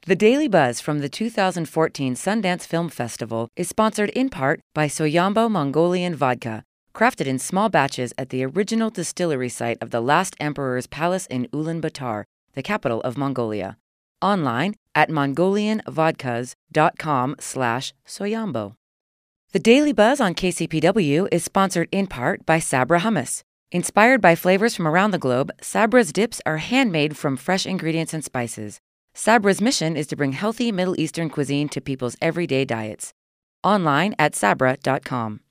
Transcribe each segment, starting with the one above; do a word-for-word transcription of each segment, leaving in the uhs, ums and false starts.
The Daily Buzz from the two thousand fourteen Sundance Film Festival is sponsored in part by Soyombo Mongolian Vodka, crafted in small batches at the original distillery site of the last emperor's palace in Ulaanbaatar, the capital of Mongolia. Online at mongolian vodkas dot com slash soyombo. The Daily Buzz on K C P W is sponsored in part by Sabra Hummus. Inspired by flavors from around the globe, Sabra's dips are handmade from fresh ingredients and spices. Sabra's mission is to bring healthy Middle Eastern cuisine to people's everyday diets. Online at sabra dot com.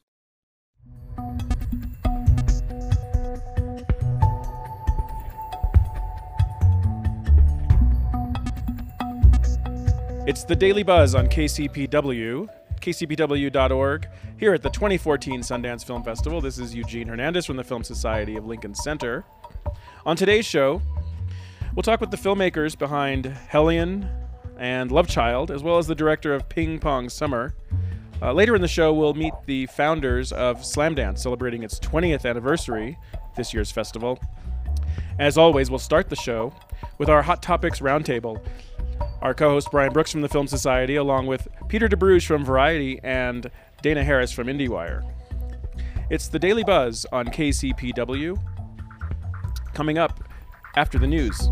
It's the Daily Buzz on K C P W, K C P W dot org, here at the twenty fourteen Sundance Film Festival. This is Eugene Hernandez from the Film Society of Lincoln Center. On today's show, we'll talk with the filmmakers behind Hellion and Love Child, as well as the director of Ping Pong Summer. Uh, later in the show, we'll meet the founders of Slamdance, celebrating its twentieth anniversary this year's festival. As always, we'll start the show with our Hot Topics Roundtable. Our co-host Brian Brooks from the Film Society, along with Peter DeBruge from Variety and Dana Harris from IndieWire. It's the Daily Buzz on K C P W. Coming up after the news.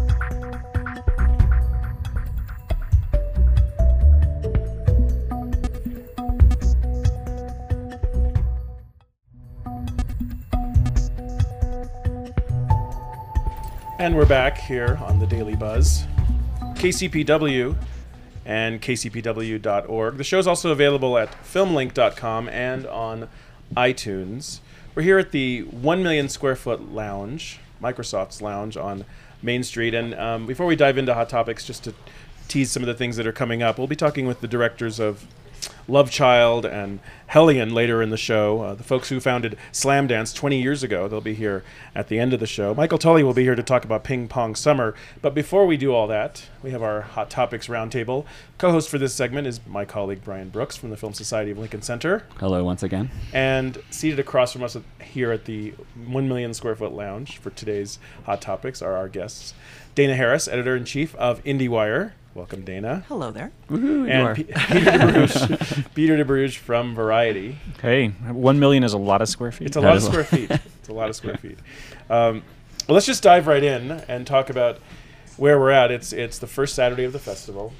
And we're back here on the Daily Buzz. K C P W and K C P W dot org. The show's also available at film link dot com and on iTunes. We're here at the one million square foot lounge, Microsoft's lounge on Main Street. And um, before we dive into Hot Topics, just to tease some of the things that are coming up, we'll be talking with the directors of Love Child and Hellion later in the show, uh, the folks who founded Slamdance twenty years ago. They'll be here at the end of the show. Michael Tully will be here to talk about Ping Pong Summer. But before we do all that, we have our Hot Topics Roundtable. Co-host for this segment is my colleague Brian Brooks from the Film Society of Lincoln Center. Hello once again. And seated across from us here at the one million square foot lounge for today's Hot Topics are our guests. Dana Harris, editor-in-chief of IndieWire. Welcome, Dana. Hello there. Woohoo, and P- Peter DeBruge, Peter DeBruge from Variety. Hey, one million is a lot of square feet. It's a lot of square feet. It's a lot of square feet. Um, well, let's just dive right in and talk about where we're at. It's it's the first Saturday of the festival,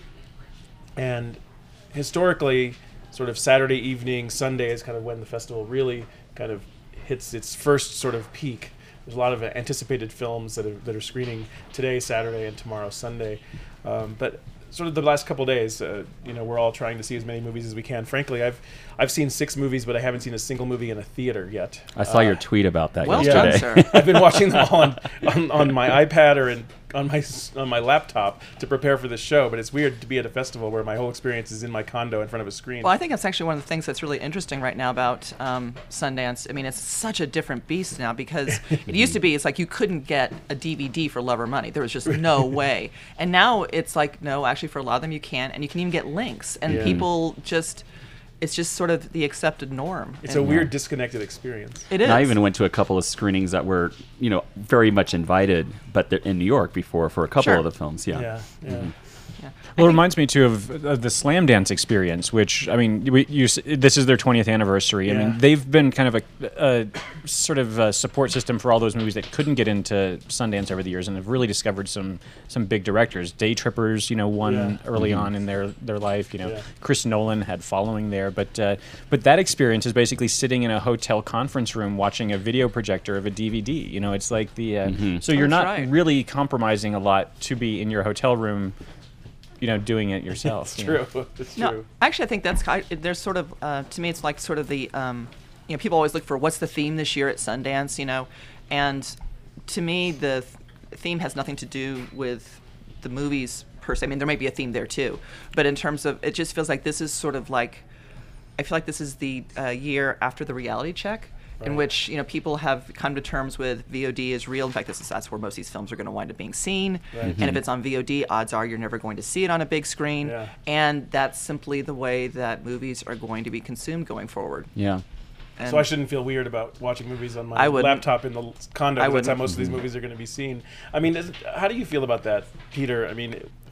and historically, sort of Saturday evening, Sunday is kind of when the festival really kind of hits its first sort of peak. There's a lot of anticipated films that are, that are screening today, Saturday, and tomorrow, Sunday. Um, but sort of the last couple days, uh, you know, we're all trying to see as many movies as we can. Frankly, I've I've seen six movies, but I haven't seen a single movie in a theater yet. I saw uh, your tweet about that Well yesterday. done, sir. I've been watching them all on, on, on my iPad or in, on my on my laptop to prepare for this show. But it's weird to be at a festival where my whole experience is in my condo in front of a screen. Well, I think that's actually one of the things that's really interesting right now about um, Sundance. I mean, it's such a different beast now because it used to be it's like you couldn't get a D V D for love or money. There was just no way. And now it's like, no, actually for a lot of them you can, and you can even get links. And Yeah. people just, it's just sort of the accepted norm. It's and a weird disconnected experience. It is. And I even went to a couple of screenings that were, you know, very much invited, but they're in New York before for a couple Sure. of the films. Yeah. Yeah, yeah. Mhm. Yeah. Well, it reminds me too of, of the Slamdance experience, which I mean, we, you, s- this is their twentieth anniversary. I Yeah. mean, they've been kind of a, a sort of a support system for all those movies that couldn't get into Sundance over the years, and have really discovered some some big directors. Day Trippers, you know, won Yeah. early on in their, their life. You know, Yeah. Chris Nolan had following there, but uh, but that experience is basically sitting in a hotel conference room watching a video projector of a D V D. You know, it's like the uh, Mhm. so you're That's not right. really compromising a lot to be in your hotel room, you know, doing it yourself. It's you know. true. It's No, true. actually, I think that's ki- there's sort of uh, to me, it's like sort of the um, you know, people always look for what's the theme this year at Sundance, you know, and to me, the th- theme has nothing to do with the movies per se. I mean, there might be a theme there too, but in terms of, it just feels like this is sort of like, I feel like this is the uh, year after the reality check. In Right. which, you know, people have come to terms with V O D is real. In fact, this is that's where most of these films are going to wind up being seen. Right. And if it's on V O D, odds are you're never going to see it on a big screen. Yeah. And that's simply the way that movies are going to be consumed going forward. Yeah. And So I shouldn't feel weird about watching movies on my I wouldn't. laptop in the condo. I 'Cause that's how wouldn't. most of these movies are going to be seen. I mean, is, how do you feel about that, Peter? I mean,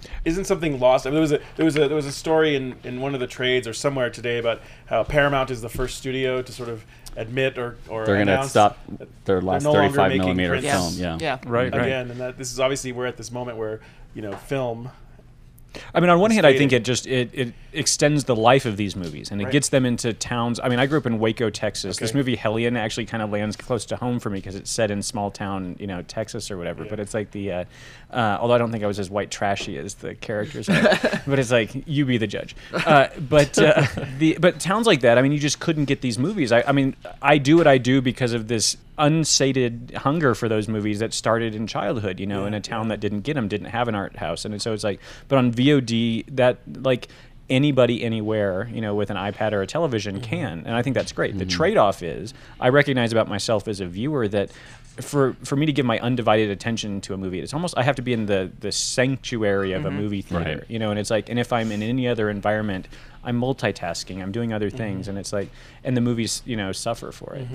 isn't something lost? I mean, there was a there was a there was a story in, in one of the trades or somewhere today about how Paramount is the first studio to sort of admit or or they're going to announce stop that their they're last no longer thirty-five making millimeter prints film. Yeah, Yeah. Right, right. again, and that this is obviously we're at this moment where you know film. I mean, on one It's hand, I fading. think it just it, it extends the life of these movies, and it Right. gets them into towns. I mean, I grew up in Waco, Texas. This Okay. movie Hellion actually kind of lands close to home for me because it's set in small town, you know, Texas or whatever. Yeah. But it's like the, uh, uh, although I don't think I was as white trashy as the characters are, but it's like you be the judge. Uh, but uh, the but towns like that, I mean, you just couldn't get these movies. I, I mean, I do what I do because of this unsated hunger for those movies that started in childhood, you know, Yeah, in a town yeah. that didn't get them, didn't have an art house. And so it's like, but on V O D, that like anybody anywhere, you know, with an iPad or a television Mm-hmm. can. And I think that's great. The trade-off is I recognize about myself as a viewer that for for me to give my undivided attention to a movie, it's almost I have to be in the the sanctuary of a movie theater, Right. you know, and it's like, and if I'm in any other environment, I'm multitasking, I'm doing other things, and it's like, and the movies, you know, suffer for it.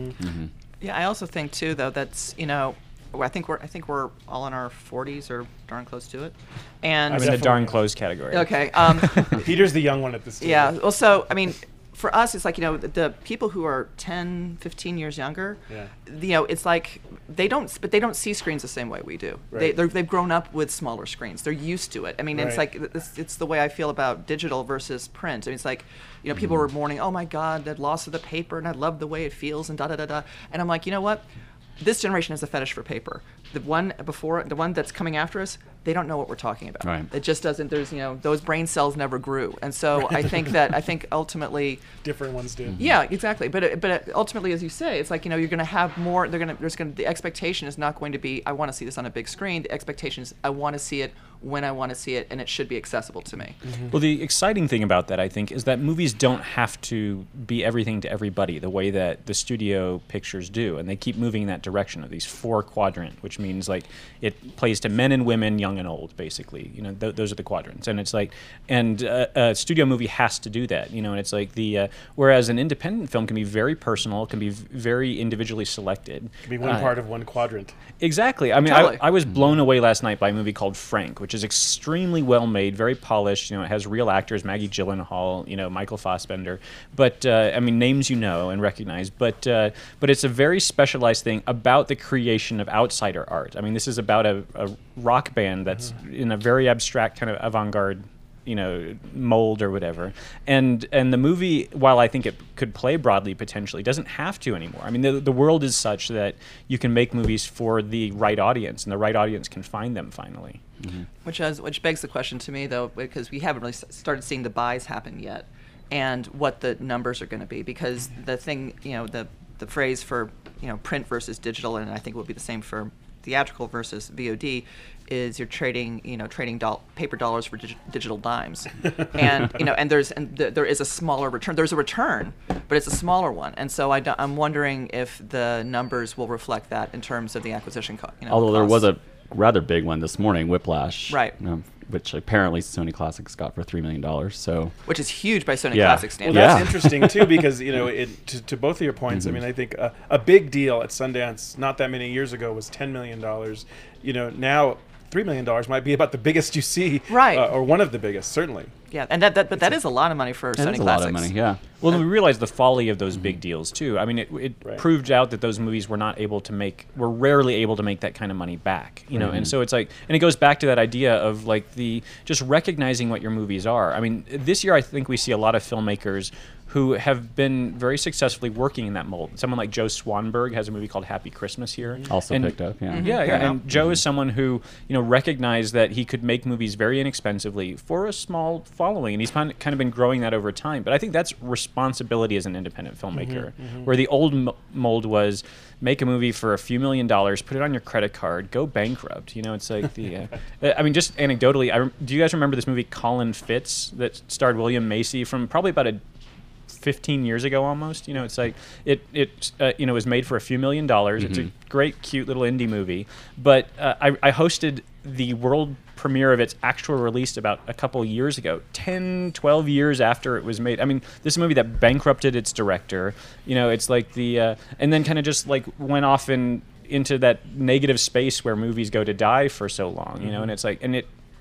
Yeah, I also think too, though, that's you know, I think we're I think we're all in our forties or darn close to it, and I'm in the Definitely. darn close category. okay, um, Peter's the young one at this stage. yeah. Well, so I mean, for us, it's like you know, the, the people who are ten, fifteen years younger, Yeah. you know, it's like they don't, but they don't see screens the same way we do. They Right. they're, they've grown up with smaller screens. They're used to it. I mean, it's Right. like it's, it's the way I feel about digital versus print. I mean, it's like, you know, people were mourning, oh my God, that loss of the paper, and I love the way it feels, and da da da da. And I'm like, you know what? This generation has a fetish for paper. The one before, the one that's coming after us, they don't know what we're talking about. Right. It just doesn't. There's, you know, those brain cells never grew, and so I think that I think ultimately, Different ones do. yeah, exactly. But it- but it- ultimately, as you say, it's like you know you're going to have more. They're going to there's going to the expectation is not going to be I want to see this on a big screen. The expectation is I want to see it when I want to see it, and it should be accessible to me. Well, the exciting thing about that, I think, is that movies don't have to be everything to everybody the way that the studio pictures do, and they keep moving in that direction of these four quadrant, which means like it plays to men and women, young and old, basically. You know, th- those are the quadrants, and it's like, and uh, a studio movie has to do that. You know, and it's like the uh, whereas an independent film can be very personal, can be v- very individually selected. Can be one Uh, part of one quadrant. Exactly. I mean, Totally. I, I was blown away last night by a movie called Frank, which is extremely well made, very polished. You know, it has real actors, Maggie Gyllenhaal, you know, Michael Fassbender. But uh, I mean, names you know and recognize. But uh, but it's a very specialized thing about the creation of outsider art. I mean, this is about a, a rock band that's in a very abstract kind of avant-garde, you know, mold or whatever. And and the movie, while I think it could play broadly potentially, doesn't have to anymore. I mean, the the world is such that you can make movies for the right audience, and the right audience can find them finally. Which has, which begs the question to me though, because we haven't really s- started seeing the buys happen yet, and what the numbers are going to be. Because the thing, you know, the the phrase for you know print versus digital, and I think it will be the same for theatrical versus V O D, is you're trading you know trading doll- paper dollars for dig- digital dimes, and you know and there's and th- there is a smaller return. There's a return, but it's a smaller one, and so I d- I'm wondering if the numbers will reflect that in terms of the acquisition cost. You know, Although there was costs. a rather big one this morning, Whiplash, Right. um, which apparently Sony Classics got for three million dollars. So which is huge by Sony Yeah. Classic Well, standards. that's Yeah. interesting too because you know, it, to, to both of your points, I mean, I think a, a big deal at Sundance not that many years ago was ten million dollars. You know, now three million dollars might be about the biggest you see, Right. uh, or one of the biggest, certainly. Yeah, and that, that but that is a lot of money for it Sony is a Classics. lot of money. Yeah. Well, then we realized the folly of those big deals too. I mean, it, it Right. proved out that those movies were not able to make, were rarely able to make that kind of money back. You know, and so it's like, and it goes back to that idea of like the just recognizing what your movies are. I mean, this year I think we see a lot of filmmakers who have been very successfully working in that mold. Someone like Joe Swanberg has a movie called Happy Christmas here. Also And- picked up. Yeah. Yeah, yeah. And Joe is someone who, you know, recognized that he could make movies very inexpensively for a small following, and he's kind of kind of been growing that over time. But I think that's responsibility as an independent filmmaker, where the old m- mold was make a movie for a few million dollars, put it on your credit card, go bankrupt. You know, it's like the. Uh, I mean, just anecdotally, I, rem- do you guys remember this movie Colin Fitz that starred William Macy from probably about a fifteen years ago almost? You know, it's like it it uh, you know was made for a few million dollars. It's a great cute little indie movie, but uh, I, I hosted the world premiere of its actual release about a couple years ago, ten, twelve years after it was made. I mean, this is a movie that bankrupted its director. You know, it's like the uh, and then kind of just like went off in into that negative space where movies go to die for so long. You know, and it's like and it the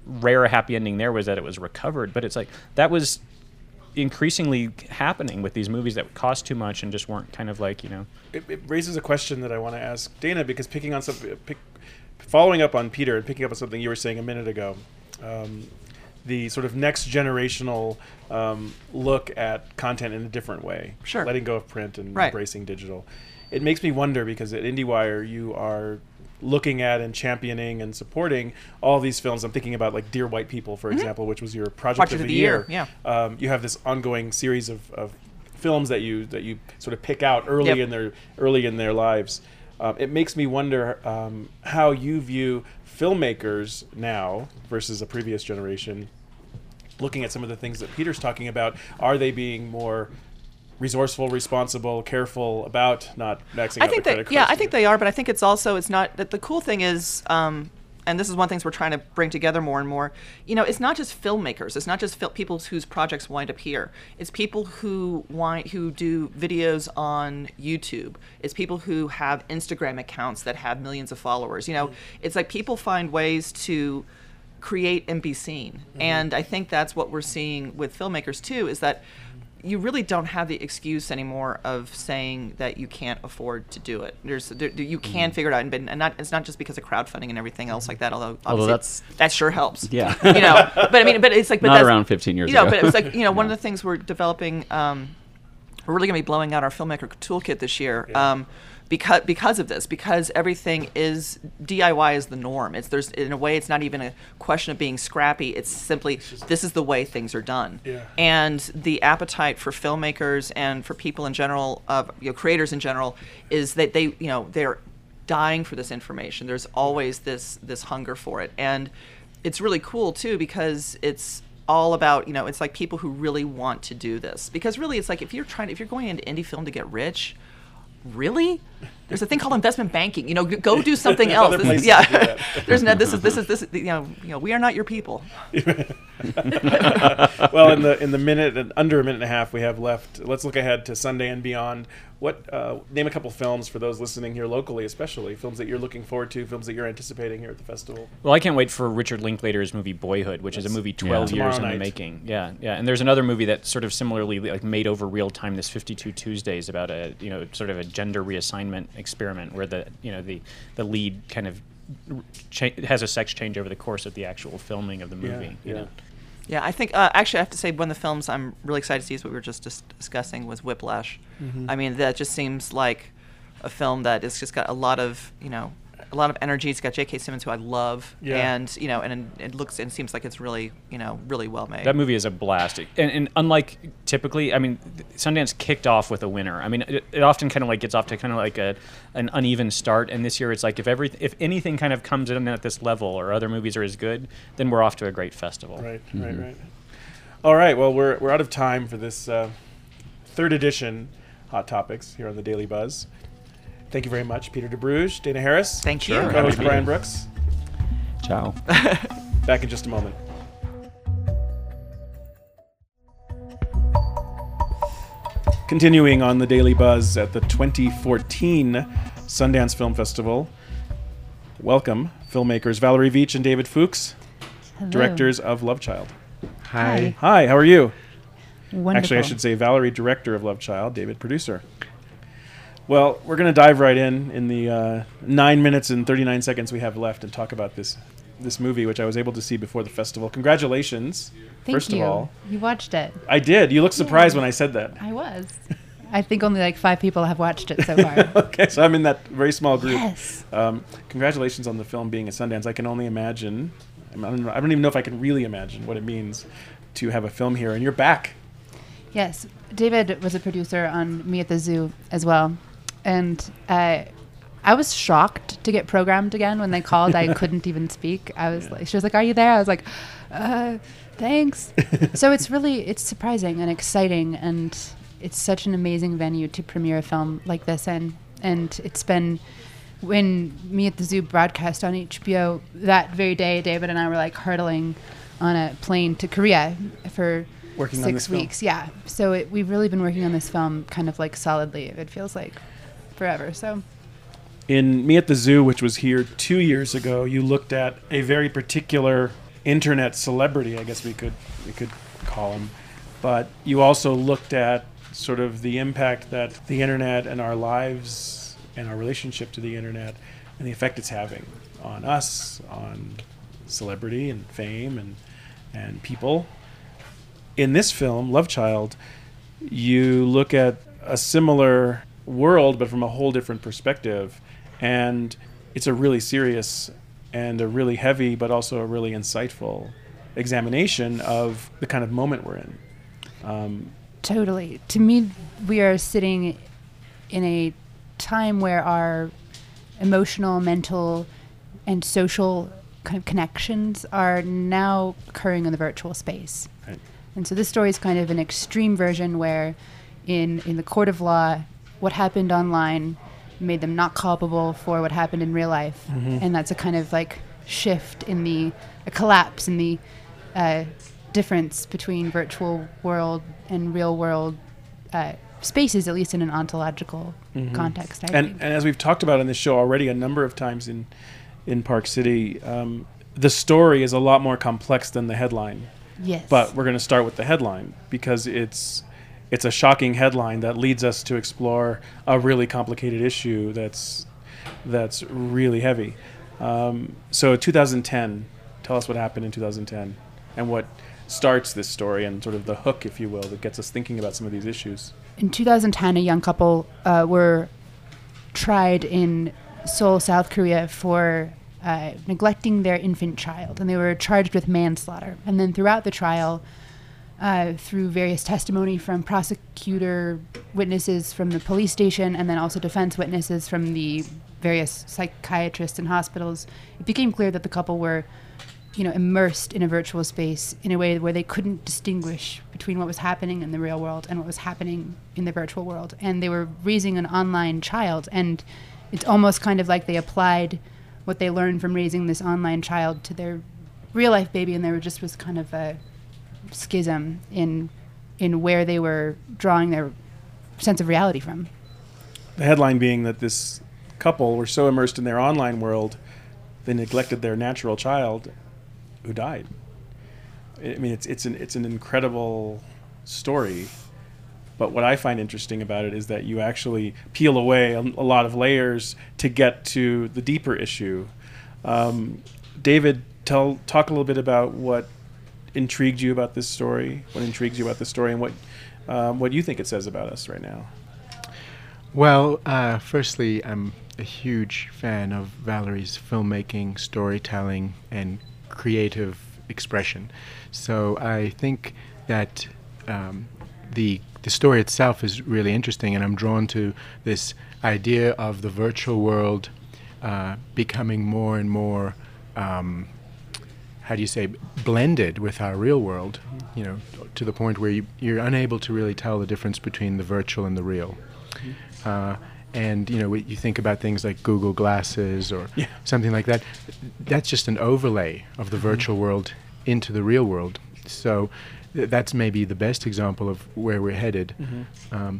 rare happy ending there was that it was recovered. But it's like that was increasingly happening with these movies that cost too much and just weren't kind of like, you know. It, it raises a question that I want to ask Dana, because picking on something, pick, following up on Peter and picking up on something you were saying a minute ago, um, the sort of next generational um, look at content in a different way. Sure. Letting go of print and Right. embracing digital. It makes me wonder, because at IndieWire you are looking at and championing and supporting all these films. I'm thinking about like Dear White People, for mm-hmm. example, which was your project, project of, of the the year. year. Yeah. Um, you have this ongoing series of, of films that you that you sort of pick out early Yep. in their early in their lives. Um, it makes me wonder um, how you view filmmakers now versus a previous generation. Looking at some of the things that Peter's talking about, are they being more resourceful, responsible, careful about not maxing I out think the that credit yeah, cards? I think they are, but I think it's also it's not that the cool thing is, um, and this is one of the things we're trying to bring together more and more. You know, it's not just filmmakers. It's not just fil- people whose projects wind up here. It's people who wind, who do videos on YouTube. It's people who have Instagram accounts that have millions of followers. You know, it's like people find ways to create and be seen. Mm-hmm. And I think that's what we're seeing with filmmakers too, is that you really don't have the excuse anymore of saying that you can't afford to do it. There's, there, you can mm. figure it out, and, and not, it's not just because of crowdfunding and everything else like that. Although, although that's that sure helps. Yeah, you know. But I mean, but it's like, but not that's, around fifteen years you know, ago. But it was like, you know, one yeah. of the things we're developing. Um, we're really going to be blowing out our filmmaker toolkit this year. Yeah. Um, because because of this, because everything is D I Y is the norm. It's there's in a way it's not even a question of being scrappy. It's simply this is the way things are done. Yeah. And the appetite for filmmakers and for people in general, uh, you know, creators in general, is that they you know they're dying for this information. There's always this this hunger for it, and it's really cool too because it's all about, you know, it's like people who really want to do this. Because really, it's like if you're trying, if you're going into indie film to get rich. Really? There's a thing called investment banking. You know, g- go do something There's else. other This is, places yeah. to do that. There's no. This is this is this. Is, you know. You know. We are not your people. Well, in the in the minute and under a minute and a half we have left, let's look ahead to Sunday and beyond. What uh, name a couple films for those listening here locally, especially films that you're looking forward to, films that you're anticipating here at the festival. Well, I can't wait for Richard Linklater's movie Boyhood, which That's, is a movie twelve yeah. years in Tomorrow the night. making. Yeah, yeah. And there's another movie that's sort of similarly like made over real time. This fifty-two Tuesdays about a you know sort of a gender reassignment experiment where the you know the the lead kind of cha- has a sex change over the course of the actual filming of the movie. Yeah, you yeah. know? Yeah, I think uh, actually I have to say one of the films I'm really excited to see is what we were just dis- discussing was Whiplash. Mm-hmm. I mean, that just seems like a film that has just got a lot of you know a lot of energy. It's got J K. Simmons, who I love, Yeah. and you know, and it looks and seems like it's really you know really well made. That movie is a blast, and, and unlike typically, I mean, Sundance kicked off with a winner. I mean, it, it often kind of like gets off to kind of like a an uneven start, and this year it's like if every if anything kind of comes in at this level, or other movies are as good, then we're off to a great festival. Right, Mm-hmm. right, right. All right. Well, we're we're out of time for this uh, third edition Hot Topics here on the Daily Buzz. Thank you very much, Peter DeBruge, Dana Harris. Thank you. Sure. Co-host Happy to be Brian here. Brooks. Ciao. Back in just a moment. Continuing on the Daily Buzz at the twenty fourteen Sundance Film Festival. Welcome, filmmakers Valerie Veach and David Fuchs, Hello. directors of Love Child. Hi. Hi, how are you? Wonderful. Actually, I should say Valerie, director of Love Child, David, producer. Well, we're going to dive right in in the uh, nine minutes and thirty-nine seconds we have left and talk about this this movie, which I was able to see before the festival. Congratulations, Thank first you. of all. You watched it. I did. You looked surprised when I said that. I was. I think only like five people have watched it so far. Okay, so I'm in that very small group. Yes. Um, congratulations on the film being at Sundance. I can only imagine. I don't, I don't even know if I can really imagine what it means to have a film here, and you're back. Yes. David was a producer on Me at the Zoo as well. And uh, I was shocked to get programmed again when they called. I couldn't even speak. I was like, she was like, "Are you there?" I was like, uh, thanks. So it's really, it's surprising and exciting. And it's such an amazing venue to premiere a film like this in. And it's been, when Me at the Zoo broadcast on H B O that very day, David and I were like hurtling on a plane to Korea for Working on six this film. weeks. Yeah. So it, we've really been working on this film kind of like solidly. It feels like forever. So In Me at the Zoo, which was here two years ago, you looked at a very particular internet celebrity, I guess we could we could call him. But you also looked at sort of the impact that the internet and our lives and our relationship to the internet and the effect it's having on us, on celebrity and fame and and people. In this film, Love Child, you look at a similar world but from a whole different perspective, and it's a really serious and a really heavy but also a really insightful examination of the kind of moment we're in. Um, Totally. To me, we are sitting in a time where our emotional, mental, and social kind of connections are now occurring in the virtual space. Right. And so this story is kind of an extreme version where in, in the court of law, what happened online made them not culpable for what happened in real life. Mm-hmm. And that's a kind of like shift in the, a collapse in the uh, difference between virtual world and real world uh, spaces, at least in an ontological Mm-hmm. context, I and think. and as we've talked about in this show already a number of times in in Park City, um, the story is a lot more complex than the headline. Yes. But we're going to start with the headline because it's it's a shocking headline that leads us to explore a really complicated issue that's that's really heavy. Um, so two thousand ten, tell us what happened in two thousand ten and what starts this story and sort of the hook, if you will, that gets us thinking about some of these issues. In two thousand ten, a young couple uh, were tried in Seoul, South Korea for uh, neglecting their infant child, and they were charged with manslaughter. And then throughout the trial, uh, through various testimony from prosecutor witnesses from the police station, and then also defense witnesses from the various psychiatrists and hospitals, it became clear that the couple were you know, immersed in a virtual space in a way where they couldn't distinguish between what was happening in the real world and what was happening in the virtual world. And they were raising an online child, and it's almost kind of like they applied what they learned from raising this online child to their real life baby, and there just was kind of a schism in in where they were drawing their sense of reality from. The headline being that this couple were so immersed in their online world, they neglected their natural child who died. I mean, it's it's an it's an incredible story, but what I find interesting about it is that you actually peel away a, a lot of layers to get to the deeper issue. Um, David, tell talk a little bit about what intrigued you about this story, what intrigues you about this story, and what um, what you think it says about us right now. Well, uh, firstly, I'm a huge fan of Valerie's filmmaking, storytelling, and creative expression. So I think that um, the the story itself is really interesting, and I'm drawn to this idea of the virtual world uh, becoming more and more, um, how do you say, blended with our real world, you know, to the point where you, you're unable to really tell the difference between the virtual and the real. Uh, And, you know, you think about things like Google Glasses or yeah. something like that. That's just an overlay of the mm-hmm. virtual world into the real world. So th- that's maybe the best example of where we're headed. Mm-hmm. Um,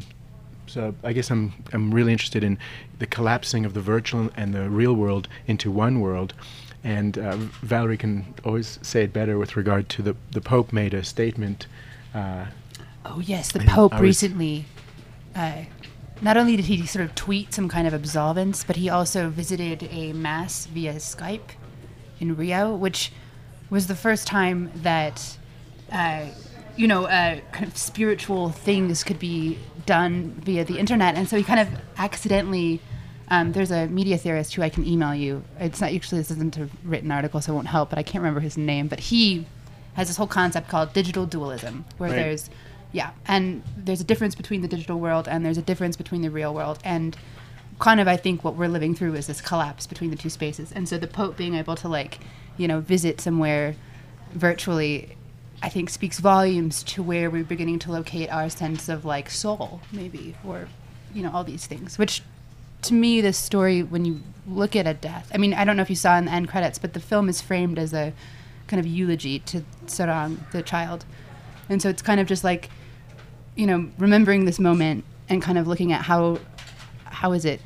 so I guess I'm I'm really interested in the collapsing of the virtual and the real world into one world. And uh, Valerie can always say it better with regard to the, the Pope made a statement. Uh, oh, yes, the and Pope I was- recently... Uh, Not only did he sort of tweet some kind of absolvance, but he also visited a mass via Skype in Rio, which was the first time that, uh, you know, uh, kind of spiritual things could be done via the internet. And so he kind of accidentally, um, there's a media theorist who I can email you. It's not actually, this isn't a written article, so it won't help, but I can't remember his name. But he has this whole concept called digital dualism, where Right. there's Yeah, and there's a difference between the digital world and there's a difference between the real world. And kind of, I think, what we're living through is this collapse between the two spaces. And so the Pope being able to, like, you know, visit somewhere virtually, I think, speaks volumes to where we're beginning to locate our sense of, like, soul, maybe, or, you know, all these things. Which, to me, this story, when you look at a death, I mean, I don't know if you saw in the end credits, but the film is framed as a kind of eulogy to Sarang, the child. And so it's kind of just like, you know, remembering this moment and kind of looking at how how is it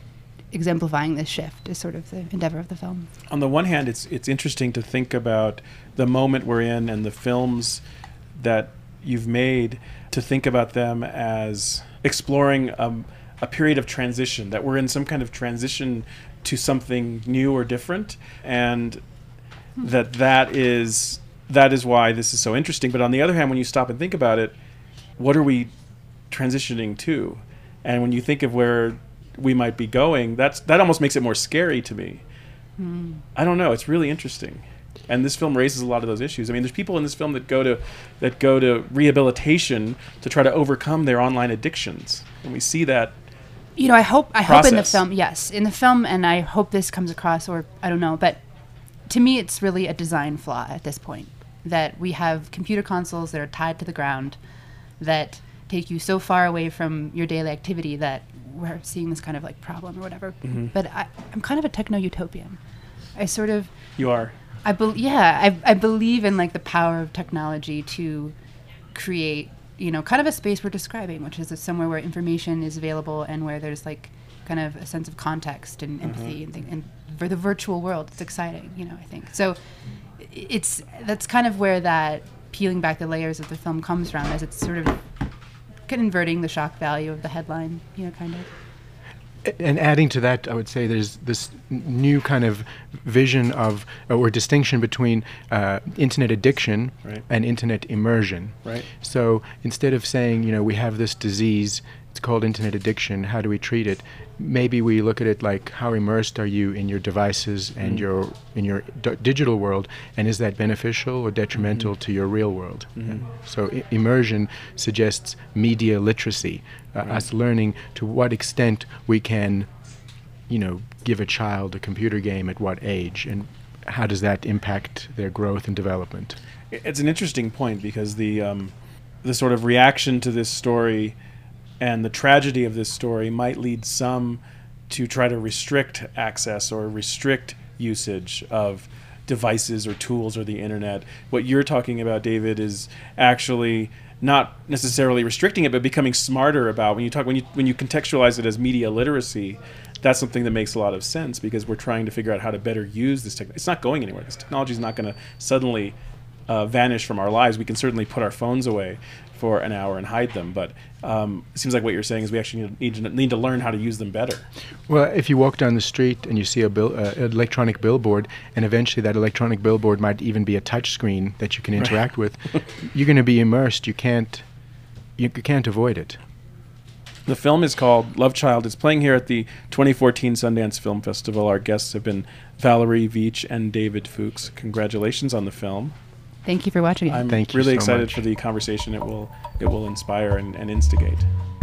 exemplifying this shift is sort of the endeavor of the film. On the one hand, it's it's interesting to think about the moment we're in and the films that you've made, to think about them as exploring um, a period of transition, that we're in some kind of transition to something new or different, and that that is that is why this is so interesting. But on the other hand, when you stop and think about it, what are we transitioning to? And when you think of where we might be going, that's that almost makes it more scary to me. Mm. I don't know. It's really interesting. And this film raises a lot of those issues. I mean, there's people in this film that go to that go to rehabilitation to try to overcome their online addictions, and we see that. You know, I hope I process. hope in the film, yes, in the film, and I hope this comes across, or I don't know, but to me, it's really a design flaw at this point, that we have computer consoles that are tied to the ground, that take you so far away from your daily activity that we're seeing this kind of like problem or whatever. Mm-hmm. But I, I'm kind of a techno-utopian. I sort of... You are. I be- yeah, I, I believe in like the power of technology to create, you know, kind of a space we're describing, which is a, somewhere where information is available and where there's like kind of a sense of context and empathy, mm-hmm. and, th- and for the virtual world, it's exciting, you know, I think. So it's, that's kind of where that peeling back the layers of the film comes from, as it's sort of inverting the shock value of the headline, you know, kind of. And adding to that, I would say there's this n- new kind of vision of, uh, or distinction between uh, internet addiction right. and internet immersion. Right. So instead of saying, you know, we have this disease, it's called internet addiction, how do we treat it? Maybe we look at it like, how immersed are you in your devices and mm. your in your d- digital world, and is that beneficial or detrimental mm-hmm. to your real world? Mm-hmm. Yeah. So I- immersion suggests media literacy, uh, right. us learning to what extent we can, you know, give a child a computer game at what age, and how does that impact their growth and development? It's an interesting point, because the um, the sort of reaction to this story and the tragedy of this story might lead some to try to restrict access or restrict usage of devices or tools or the internet. What you're talking about, David, is actually not necessarily restricting it, but becoming smarter about, when you talk when you when you contextualize it as media literacy, that's something that makes a lot of sense, because we're trying to figure out how to better use this technology. It's not going anywhere. This technology is not going to suddenly uh, vanish from our lives. We can certainly put our phones away for an hour and hide them, but um, it seems like what you're saying is we actually need to, need to learn how to use them better. Well, if you walk down the street and you see a bill, uh, electronic billboard, and eventually that electronic billboard might even be a touch screen that you can interact right. with, you're going to be immersed. You can't, you can't avoid it. The film is called Love Child. It's playing here at the twenty fourteen Sundance Film Festival. Our guests have been Valerie Veach and David Fuchs. Congratulations on the film. Thank you for watching it. I'm Thank you really so excited much. for the conversation it will it will inspire and, and instigate.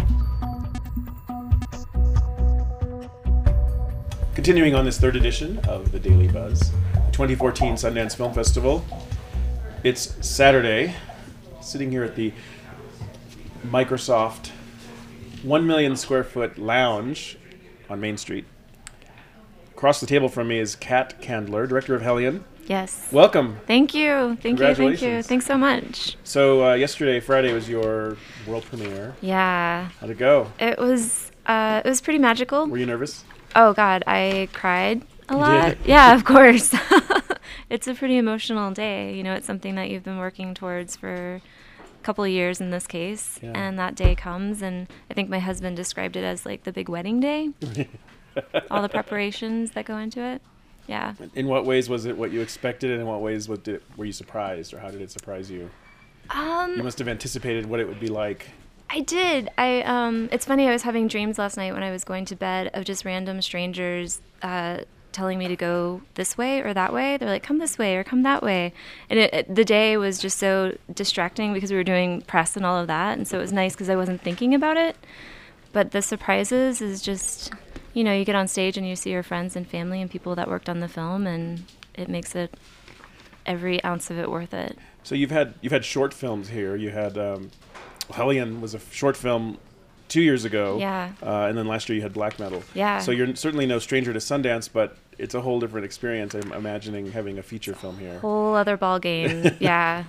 Continuing on this third edition of the Daily Buzz, twenty fourteen Sundance Film Festival. It's Saturday, sitting here at the Microsoft one million square foot lounge on Main Street. Across the table from me is Kat Candler, director of Hellion. Yes. Welcome. Thank you. Thank you. Thank you. Congratulations. Thanks so much. So uh, yesterday, Friday, was your world premiere. Yeah. How'd it go? It was uh, it was pretty magical. Were you nervous? Oh God, I cried a You lot. did? Yeah, of course. It's a pretty emotional day. You know, it's something that you've been working towards for a couple of years in this case, Yeah. and that day comes, and I think my husband described it as like the big wedding day. All the preparations that go into it. Yeah. In what ways was it what you expected, and in what ways what did it, were you surprised, or how did it surprise you? Um, You must have anticipated what it would be like. I did. I um it's funny, I was having dreams last night when I was going to bed of just random strangers uh telling me to go this way or that way. They're like, come this way or come that way. And it, it, the day was just so distracting because we were doing press and all of that, and so it was nice because I wasn't thinking about it. But the surprises is just, you know, you get on stage and you see your friends and family and people that worked on the film, and it makes it every ounce of it worth it. So you've had you've had short films here. You had um, Hellion was a f- short film two years ago. Yeah. Uh, and then last year you had Black Metal. Yeah. So you're certainly no stranger to Sundance, but it's a whole different experience. I'm imagining having a feature film here. Whole other ball game. Yeah.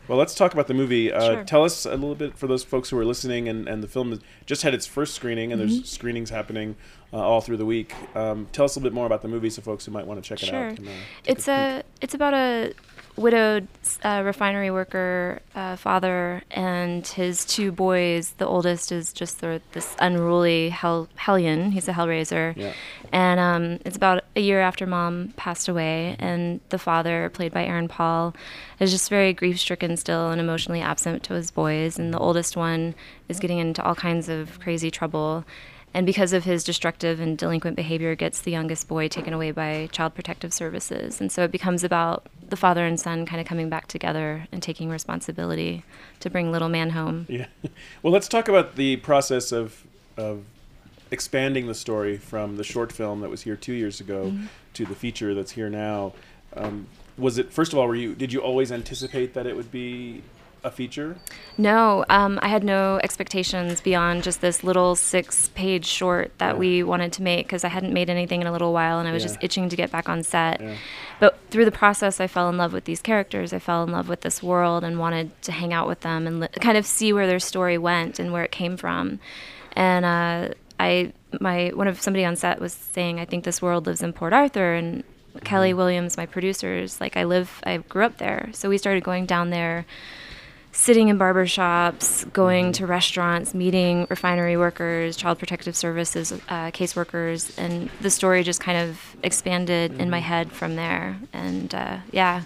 Well, let's talk about the movie. Uh, Sure. Tell us a little bit for those folks who are listening, and, and the film has just had its first screening, and Mm-hmm. there's screenings happening uh, all through the week. Um, tell us a little bit more about the movie, so folks who might want to check it Sure. out can uh, take It's a a it's about a widowed uh, refinery worker uh, father and his two boys. The oldest is just sort of this unruly hell, hellion. He's a hellraiser. Yeah. And um, it's about a year after mom passed away, and the father, played by Aaron Paul, is just very grief-stricken still and emotionally absent to his boys. And the oldest one is getting into all kinds of crazy trouble. And because of his destructive and delinquent behavior, gets the youngest boy taken away by Child Protective Services. And so it becomes about the father and son kind of coming back together and taking responsibility to bring little man home. Yeah. Well, let's talk about the process of of expanding the story from the short film that was here two years ago Mm-hmm. to the feature that's here now. Um, was it, first of all, were you did you always anticipate that it would be a feature? No, um, I had no expectations beyond just this little six-page short that Yeah. we wanted to make, because I hadn't made anything in a little while, and I was Yeah. just itching to get back on set. Yeah. But through the process, I fell in love with these characters. I fell in love with this world and wanted to hang out with them and li- kind of see where their story went and where it came from. And uh, I, my one of somebody on set was saying, I think this world lives in Port Arthur, and Kelly Williams, my producers, like I live, I grew up there. So we started going down there, sitting in barber shops, going to restaurants, meeting refinery workers, Child Protective Services uh, caseworkers, and the story just kind of expanded in my head from there. And uh, yeah,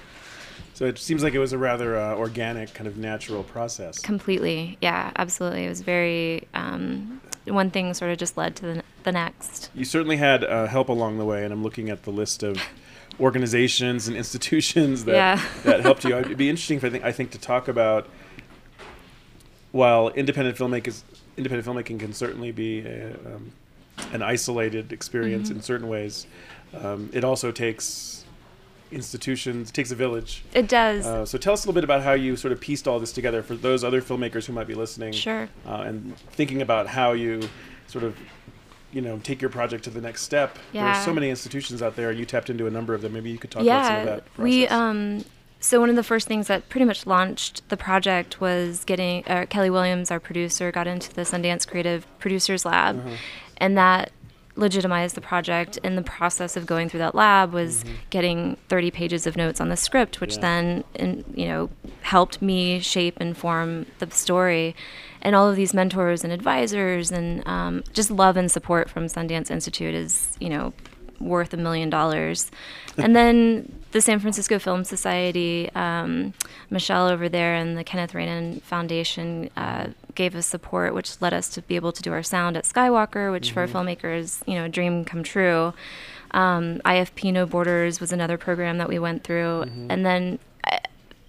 So it seems like it was a rather uh, organic, kind of natural process. completely. Yeah, absolutely. It was very, um, one thing sort of just led to the, the next. You certainly had uh, help along the way, and I'm looking at the list of organizations and institutions that Yeah. that helped you. It'd be interesting, for, I think, I think, to talk about. While independent filmmakers, independent filmmaking can certainly be a, um, an isolated experience Mm-hmm. in certain ways. Um, it also takes institutions, it takes a village. It does. Uh, so tell us a little bit about how you sort of pieced all this together for those other filmmakers who might be listening. Sure. Uh, and thinking about how you sort of, you know, take your project to the next step. There are Yeah. so many institutions out there, and you tapped into a number of them. Maybe you could talk about some of Yeah, that process. we um, so one of the first things that pretty much launched the project was getting uh, Kelly Williams, our producer, got into the Sundance Creative Producers Lab, Uh-huh. and that legitimized the project. In the process of going through that lab was getting thirty pages of notes on the script, which Yeah. then in, you know helped me shape and form the story. And all of these mentors and advisors and um, just love and support from Sundance Institute is, you know, worth a million dollars. And then the San Francisco Film Society, um, Michelle over there and the Kenneth Renan Foundation uh, gave us support, which led us to be able to do our sound at Skywalker, which for a filmmaker is, you know, a dream come true. Um, I F P No Borders was another program that we went through. And then uh,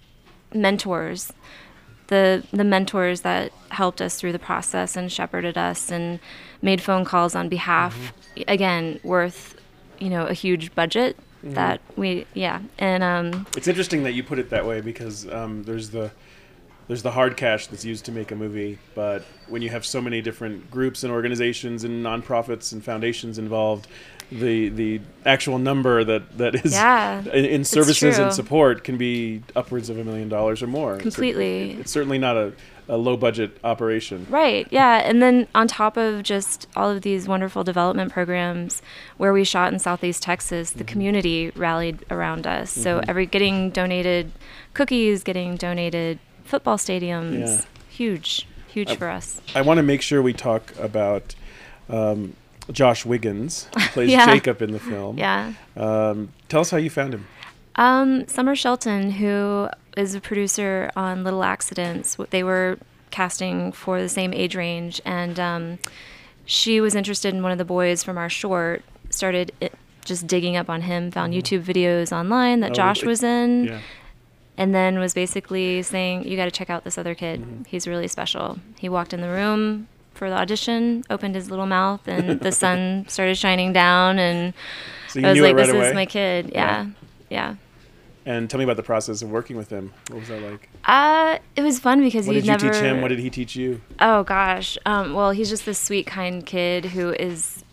mentors. The, the mentors that helped us through the process and shepherded us and made phone calls on behalf, again, worth, you know, a huge budget that we, yeah. And um, It's interesting that you put it that way, because um, there's the there's the hard cash that's used to make a movie, but when you have so many different groups and organizations and nonprofits and foundations involved, the the actual number that, that is Yeah, in, in services true. and support can be upwards of a million dollars or more. It's a- Completely. it's certainly not a, a low budget operation. Right, yeah. And then on top of just all of these wonderful development programs where we shot in Southeast Texas, the community rallied around us. So every getting donated cookies, getting donated football stadiums, Yeah. huge, huge for us. I want to make sure we talk about um, Josh Wiggins, who plays Yeah. Jacob in the film. Yeah. Um, tell us how you found him. Um, Summer Shelton, who is a producer on Little Accidents, w- they were casting for the same age range, and um, she was interested in one of the boys from our short, started it, just digging up on him, found YouTube videos online that Oh, Josh really? was in, Yeah. and then was basically saying, you got to check out this other kid. Mm-hmm. He's really special. He walked in the room for the audition, opened his little mouth, and the sun started shining down, and So you I was knew like, it right this away? is my kid. Yeah. Yeah, yeah. And tell me about the process of working with him. What was that like? Uh, it was fun because What he'd did you never. teach him? What did he teach you? Oh gosh. Um, well, he's just this sweet, kind kid who is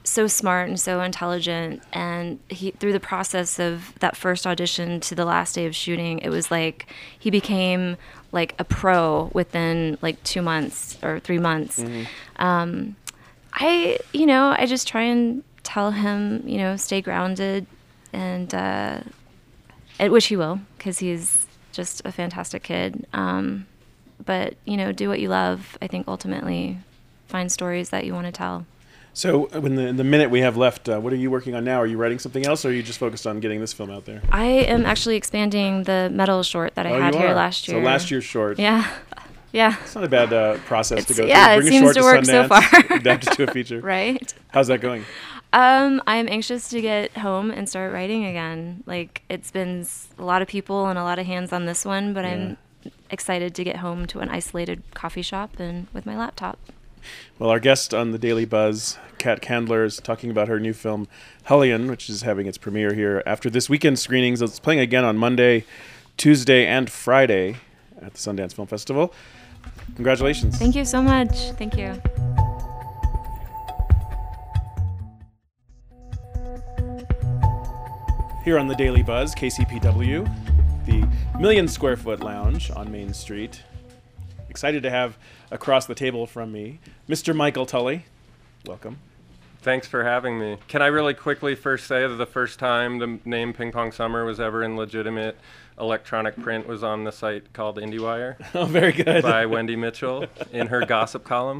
so smart and so intelligent, and he through the process of that first audition to the last day of shooting, it was like he became like a pro within like two months or three months. Mm-hmm. Um, I, you know, I just try and tell him, you know, stay grounded, and uh, at which he will, because he's just a fantastic kid. Um, but, you know, do what you love. I think ultimately find stories that you want to tell. So in the, in the minute we have left, uh, what are you working on now? Are you writing something else, or are you just focused on getting this film out there? I am actually expanding the metal short that I oh, had you here are. last year. So last year's short. Yeah. Yeah. It's not a bad uh, process It's, to go yeah, through. Bring it a seems short to work Sundance, so far. adapt it to a feature. Right. How's that going? Um, I'm anxious to get home and start writing again. Like, it's been s- a lot of people and a lot of hands on this one, but Yeah. I'm excited to get home to an isolated coffee shop and with my laptop. Well, our guest on the Daily Buzz, Kat Candler, is talking about her new film, Hellion, which is having its premiere here after this weekend screenings. It's playing again on Monday, Tuesday, and Friday at the Sundance Film Festival. Congratulations. Thank you so much. Thank you. Here on the Daily Buzz, K C P W, the Million Square Foot Lounge on Main Street. Excited to have across the table from me, Mister Michael Tully. Welcome. Thanks for having me. Can I really quickly first say that the first time the name Ping Pong Summer was ever in legitimate electronic print was on the site called IndieWire. Oh, very good. By Wendy Mitchell in her gossip column.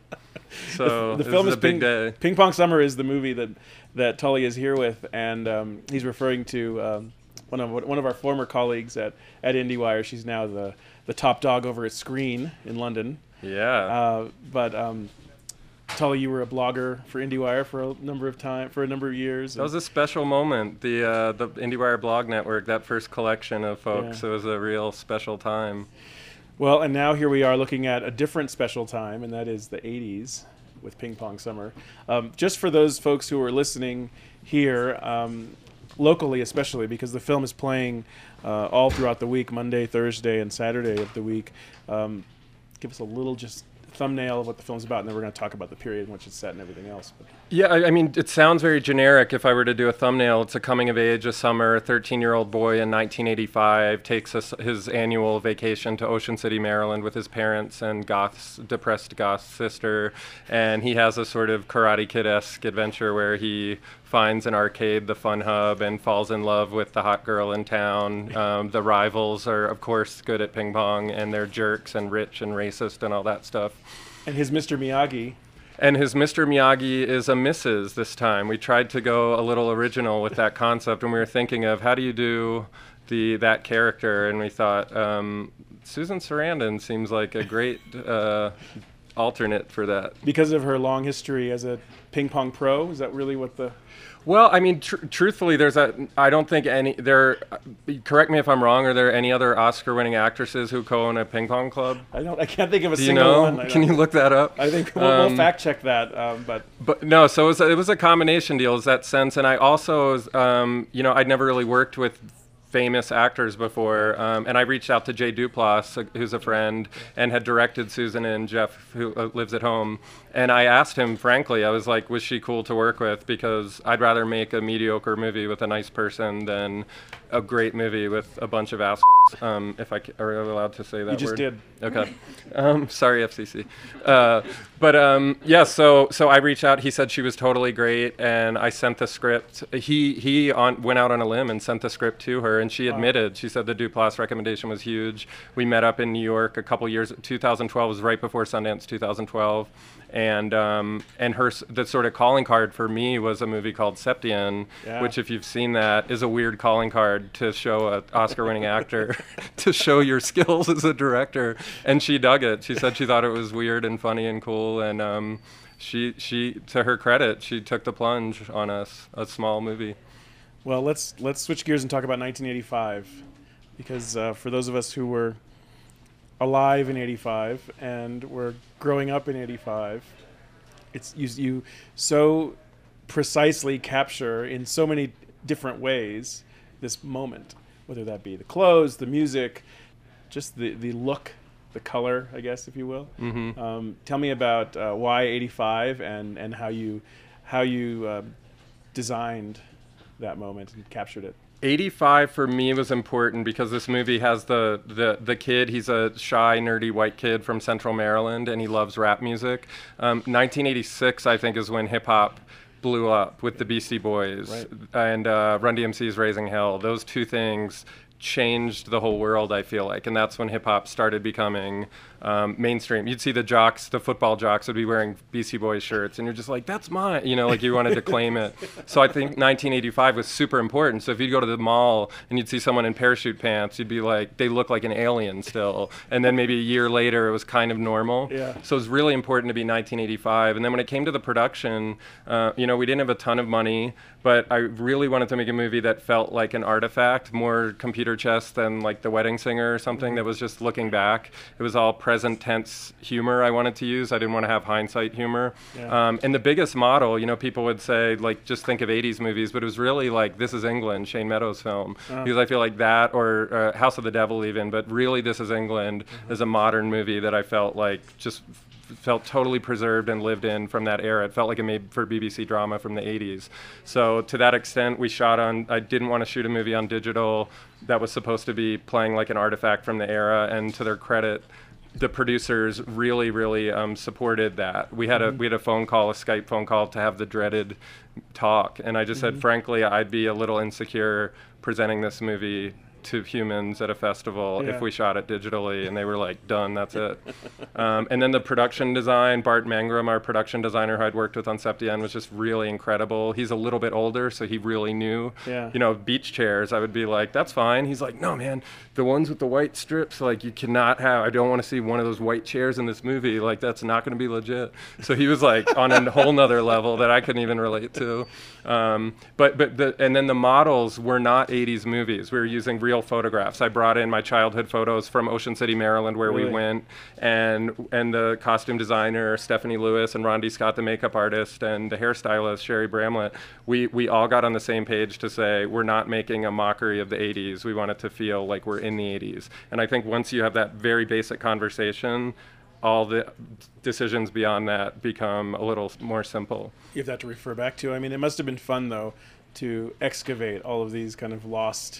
So the, the this film is is a big Ping, day. Ping Pong Summer is the movie that that Tully is here with, and um, he's referring to um, one of one of our former colleagues at, at IndieWire. She's now the, the top dog over at Screen in London. Yeah. Uh, but um, Tully, you were a blogger for IndieWire for a number of time for a number of years. That was a special moment. The uh, the IndieWire blog network, that first collection of folks, Yeah. it was a real special time. Well, and now here we are looking at a different special time, and that is the eighties with Ping Pong Summer. Um, just for those folks who are listening here, um, locally especially, because the film is playing uh, all throughout the week, Monday, Thursday, and Saturday of the week. Um, give us a little just thumbnail of what the film's about, and then we're going to talk about the period in which it's set and everything else. But Yeah, I, I mean, it sounds very generic if I were to do a thumbnail. It's a coming of age, a summer, a thirteen-year-old boy in nineteen eighty-five takes us his annual vacation to Ocean City, Maryland with his parents and Goth's, depressed Goth's sister, and he has a sort of Karate Kid-esque adventure where he finds an arcade, the Fun Hub, and falls in love with the hot girl in town. Um, the rivals are, of course, good at ping pong, and they're jerks and rich and racist and all that stuff. and his Mister Miyagi. And his Mister Miyagi is a Missus this time. We tried to go a little original with that concept, and we were thinking of how do you do the that character, and we thought um, Susan Sarandon seems like a great uh, alternate for that. Because of her long history as a ping pong pro, is that really what the... Well, I mean, tr- truthfully, there's a. I don't think any there. Correct me if I'm wrong. Are there any other Oscar-winning actresses who co-own a ping pong club? I don't. I can't think of a Do you single know? one. I Can don't- you look that up? I think we'll, Um, we'll fact check that. Um, but But no, so it was, a, it was a combination deal, is that sense. And I also, was, um, you know, I'd never really worked with famous actors before, um, and I reached out to Jay Duplass, uh, who's a friend, and had directed Susan and Jeff, who uh, lives at home. And I asked him, frankly, I was like, was she cool to work with? Because I'd rather make a mediocre movie with a nice person than a great movie with a bunch of assholes. Um, if I c- are allowed to say that you just word. did. Okay. Um, sorry, F C C. Uh, but um, yeah, so so I reached out. He said she was totally great, and I sent the script. He he on, went out on a limb and sent the script to her, and she admitted. She said the Duplass recommendation was huge. We met up in New York a couple years. two thousand twelve was right before Sundance. two thousand twelve. And um, and her s- the sort of calling card for me was a movie called Septien, Yeah. which, if you've seen that, is a weird calling card to show an Oscar-winning actor to show your skills as a director. And she dug it. She said she thought it was weird and funny and cool. And um, she she to her credit, she took the plunge on us, a small movie. Well, let's let's switch gears and talk about nineteen eighty-five, because uh, for those of us who were alive in eighty-five and were growing up in eighty-five, it's you, you so precisely capture in so many different ways this moment, whether that be the clothes, the music, just the, the look, the color, I guess, if you will. Mm-hmm. Um, tell me about uh, why eighty-five and, and how you how you um, designed that moment and captured it. eighty-five for me was important because this movie has the, the, the kid. He's a shy, nerdy white kid from Central Maryland, and he loves rap music. Um, nineteen eighty-six, I think, is when hip-hop blew up with the Beastie Boys right. and uh, Run D M C's Raising Hell. Those two things changed the whole world, I feel like, and that's when hip-hop started becoming um, mainstream. You'd see the jocks, the football jocks would be wearing Beastie Boys shirts, and you're just like, that's mine, you know, like you wanted to claim it. So I think nineteen eighty-five was super important. So if you'd go to the mall and you'd see someone in parachute pants, you'd be like, they look like an alien still. And then maybe a year later, it was kind of normal. Yeah. So it was really important to be nineteen eighty-five. And then when it came to the production, uh, you know, we didn't have a ton of money, but I really wanted to make a movie that felt like an artifact, more computer chess than like The Wedding Singer or something that was just looking back. It was all present tense humor I wanted to use. I didn't want to have hindsight humor. Yeah. Um, and the biggest model, you know, people would say, like, just think of eighties movies, but it was really like This Is England, Shane Meadows' film. Uh. Because I feel like that, or uh, House of the Devil even, but really This Is England Mm-hmm. is a modern movie that I felt like just felt totally preserved and lived in from that era. It felt like a made for B B C drama from the eighties. So to that extent, we shot on, I didn't want to shoot a movie on digital that was supposed to be playing like an artifact from the era, and to their credit, the producers really, really um, supported that. We had a we had a phone call, a Skype phone call, to have the dreaded talk, and I just Mm-hmm. said, frankly, I'd be a little insecure presenting this movie to humans at a festival Yeah. if we shot it digitally, and they were like, done, that's it. um, and then the production design, Bart Mangrum, our production designer who I'd worked with on Septien, was just really incredible. He's a little bit older, so he really knew. Yeah. You know, beach chairs, I would be like, that's fine. He's like, no, man, the ones with the white strips, like, you cannot have, I don't want to see one of those white chairs in this movie. Like, that's not going to be legit. So he was like on a whole nother level that I couldn't even relate to. Um, but, but the, and then the models were not eighties movies. We were using real photographs. I brought in my childhood photos from Ocean City, Maryland, where Really? we went, and and the costume designer, Stephanie Lewis, and Rondi Scott, the makeup artist, and the hairstylist, Sherry Bramlett, we, we all got on the same page to say, we're not making a mockery of the eighties. We want it to feel like we're in the eighties. And I think once you have that very basic conversation, all the decisions beyond that become a little more simple. You have that to refer back to. I mean, it must have been fun, though, to excavate all of these kind of lost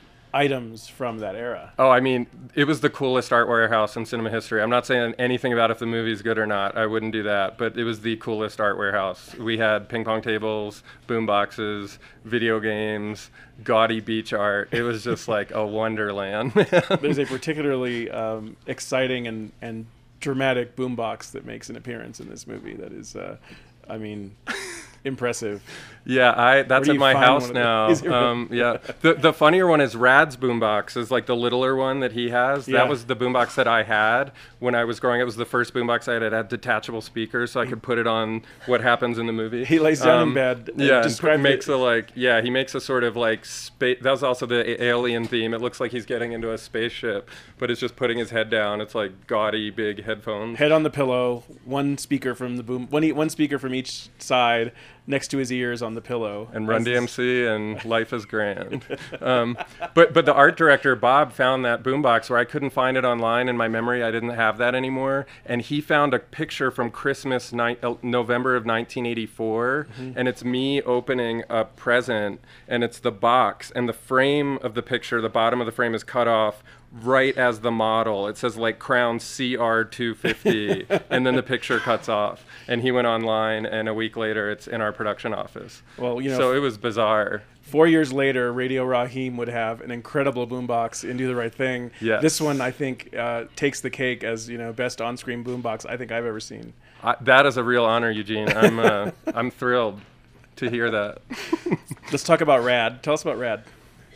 items from that era. Oh, I mean, it was the coolest art warehouse in cinema history. I'm not saying anything about if the movie's good or not. I wouldn't do that. But it was the coolest art warehouse. We had ping pong tables, boom boxes, video games, gaudy beach art. It was just like a wonderland. There's a particularly um, exciting and, and dramatic boombox that makes an appearance in this movie that is, uh, I mean... impressive. Yeah, I that's do at you my find house one of now. those? Is it really? Um, yeah, the the funnier one is Rad's boombox, is like the littler one that he has. Yeah. That was the boombox that I had when I was growing up. It was the first boombox I had. It had detachable speakers, so I could put it on What Happens in the Movie. He lays down in Um, bed and Yeah, and describe makes it. a like yeah he makes a sort of like space. That was also the a- alien theme. It looks like he's getting into a spaceship, but it's just putting his head down. It's like gaudy big headphones. Head on the pillow, one speaker from the boom, one, e- one speaker from each side next to his ears on the pillow. And Run As D M C and Life is Grand. Um, but but the art director, Bob, found that boombox where I couldn't find it online in my memory. I didn't have that anymore. And he found a picture from Christmas, ni- uh, November of nineteen eighty-four. Mm-hmm. And it's me opening a present. And it's the box. And the frame of the picture, the bottom of the frame is cut off right as the model. It says like Crown C R two fifty, and then the picture cuts off. And he went online, and a week later, it's in our production office. Well, you know, so it was bizarre. Four years later, Radio Raheem would have an incredible boombox in Do the Right Thing. Yes. This one, I think, uh, takes the cake as, you know, best on-screen boombox I think I've ever seen. I, that is a real honor, Eugene. I'm uh, I'm thrilled to hear that. Let's talk about Rad. Tell us about Rad.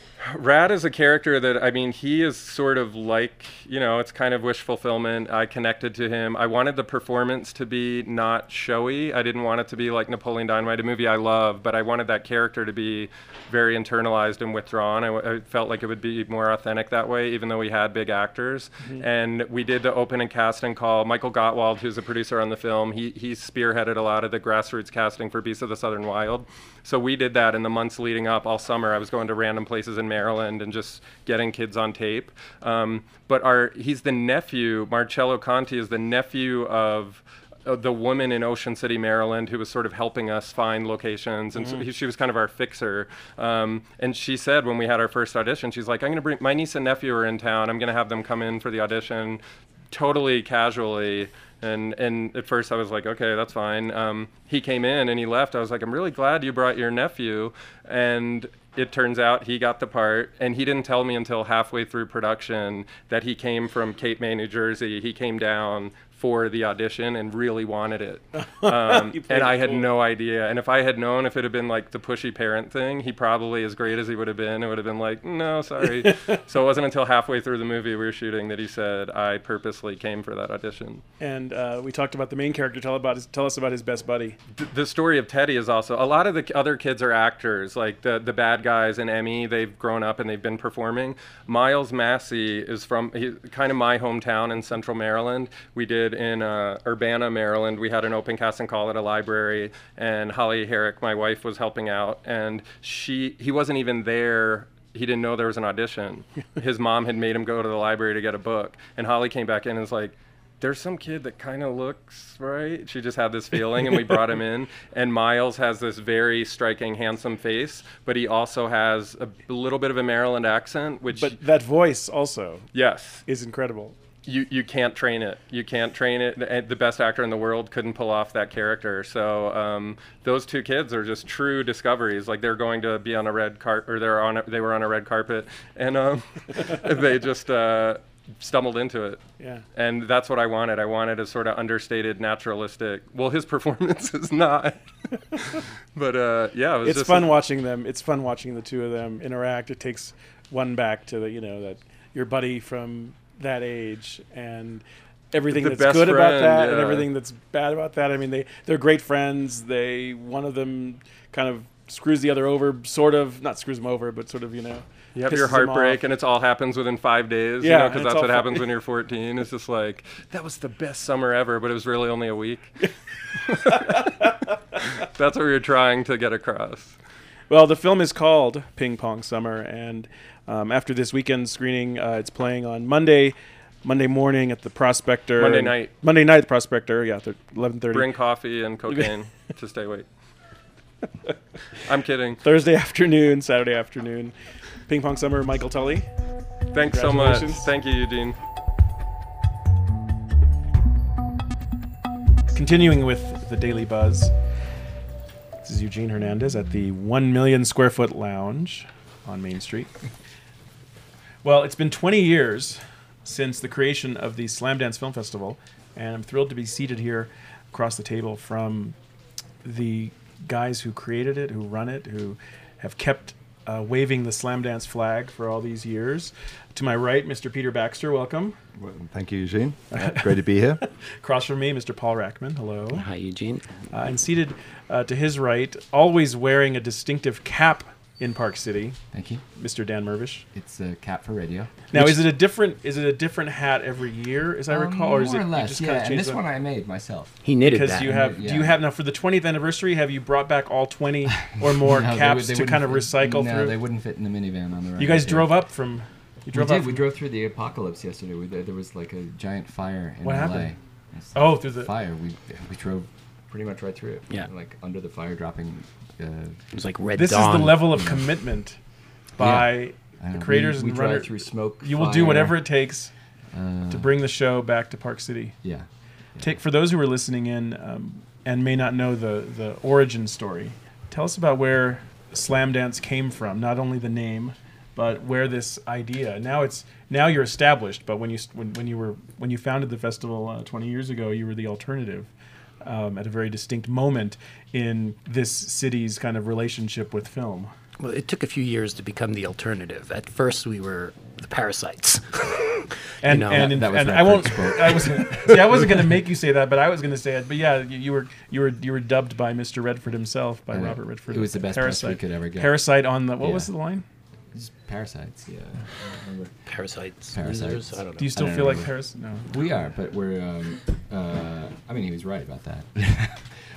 Rad is a character that, I mean, he is sort of like, you know, it's kind of wish fulfillment. I connected to him. I wanted the performance to be not showy. I didn't want it to be like Napoleon Dynamite, a movie I love, but I wanted that character to be very internalized and withdrawn. I, I felt like it would be more authentic that way, even though we had big actors. Mm-hmm. And we did the open and casting call. Michael Gottwald, who's a producer on the film, he, he spearheaded a lot of the grassroots casting for Beasts of the Southern Wild. So we did that in the months leading up all summer. I was going to random places in Maryland and just getting kids on tape. Um, but our he's the nephew, Marcello Conti is the nephew of uh, the woman in Ocean City, Maryland, who was sort of helping us find locations, and Mm-hmm. so he, she was kind of our fixer. Um, and she said when we had our first audition, she's like, "I'm going to bring my niece and nephew are in town. I'm going to have them come in for the audition, totally casually." And and at first I was like, okay, that's fine. Um, he came in and he left. I was like, I'm really glad you brought your nephew. And it turns out he got the part, and he didn't tell me until halfway through production that he came from Cape May, New Jersey. He came down for the audition and really wanted it. Um, You played and I it had cool. no idea. And if I had known if it had been like the pushy parent thing, he probably, as great as he would have been, it would have been like, no, sorry. So it wasn't until halfway through the movie we were shooting that he said, I purposely came for that audition. And uh, we talked about the main character. Tell about his, tell us about his best buddy. Th- the story of Teddy is also, a lot of the k- other kids are actors, like the, the bad guys in Emmy, they've grown up and they've been performing. Miles Massey is from he, kind of my hometown in Central Maryland. We did in uh, Urbana, Maryland. We had an open casting call at a library, and Holly Herrick, my wife, was helping out, and she he wasn't even there. He didn't know there was an audition. His mom had made him go to the library to get a book, and Holly came back in and was like, there's some kid that kind of looks right. She just had this feeling, and we brought him in. And Miles has this very striking, handsome face, but he also has a little bit of a Maryland accent, which, But that voice also yes, is incredible. you you can't train it. You can't train it. The, the best actor in the world couldn't pull off that character. So um, those two kids are just true discoveries. Like they're going to be on a red carpet, or they're on a, they were on a red carpet, and um, they just uh, stumbled into it. Yeah. And that's what I wanted. I wanted a sort of understated, naturalistic. Well, his performance is not. But uh, yeah, it was It's just fun a- watching them. It's fun watching the two of them interact. It takes one back to the, you know, that your buddy from that age and everything The that's best good about friend, that and yeah. everything that's bad about that. I mean, they they're great friends. They one of them kind of screws the other over, sort of not screws them over, but sort of you know. You have pisses your them heartbreak, off. and it's all happens within five days. Yeah, you and because it's that's all what fi- happens when you're fourteen. It's just like that was the best summer ever, but it was really only a week. That's what we were trying to get across. Well, the film is called Ping Pong Summer, and um, after this weekend screening, uh, it's playing on Monday, Monday morning at the Prospector. Monday night. Monday night at the Prospector. Yeah, eleven thirty. Bring coffee and cocaine to stay awake. I'm kidding. Thursday afternoon, Saturday afternoon. Ping Pong Summer, Michael Tully. Thanks so much. Congratulations. Thank you, Eugene. Continuing with the Daily Buzz, this is Eugene Hernandez at the one million square foot lounge on Main Street. Well, it's been twenty years since the creation of the Slamdance Film Festival, and I'm thrilled to be seated here across the table from the guys who created it, who run it, who have kept uh, waving the Slamdance flag for all these years. To my right, Mister Peter Baxter, welcome. Well, thank you, Eugene. Uh, great to be here. Across from me, Mister Paul Rackman, hello. Hi, Eugene. Uh, and seated uh, to his right, always wearing a distinctive cap in Park City, Thank you. Mister Dan Mervish. It's a cap for radio. Now, Which- is it a different is it a different hat every year, as I Um, recall, or is more it or you less, just yeah. kind of And change this the- one I made myself. He knitted because that. you have Yeah. do you have now for the twentieth anniversary? Have you brought back all twenty or more No, they caps would- they to wouldn't kind of fit- recycle no, through? they wouldn't fit in the minivan on the right. You guys yeah. drove up from. You We drove did. up. We from- drove through the apocalypse yesterday. We, there there was like a giant fire in What L A. happened? It's Oh, through the- fire. We we drove pretty much right through it. Yeah. Like under the fire, dropping. Uh, It was like Red This Dawn. is the level of commitment by I the know, creators we, we and drive runners. through smoke. You will do fire, whatever it takes uh, to bring the show back to Park City. Yeah. Take for those who are listening in um, and may not know the the origin story. Tell us about where Slamdance came from. Not only the name, but where this idea. Now it's now you're established. But when you st- when, when you were when you founded the festival uh, twenty years ago, you were the alternative um, at a very distinct moment in this city's kind of relationship with film. Well, it took a few years to become the alternative. At first, we were the parasites. And know, and, that- in, that was and I won't. Redford's quote. I was see, I wasn't going to make you say that, but I was going to say it. But yeah, you, you were you were you were dubbed by Mister Redford himself, by I know. Robert Redford. It was the best press we Parasite. could ever get. Parasite on the what Yeah. was the line? It's parasites. Yeah. I remember. Parasites. Parasites. Losers? I don't know. Do you still I don't feel like remember. Paris? No. We are, but we're. Um, uh, I mean, he was right about that.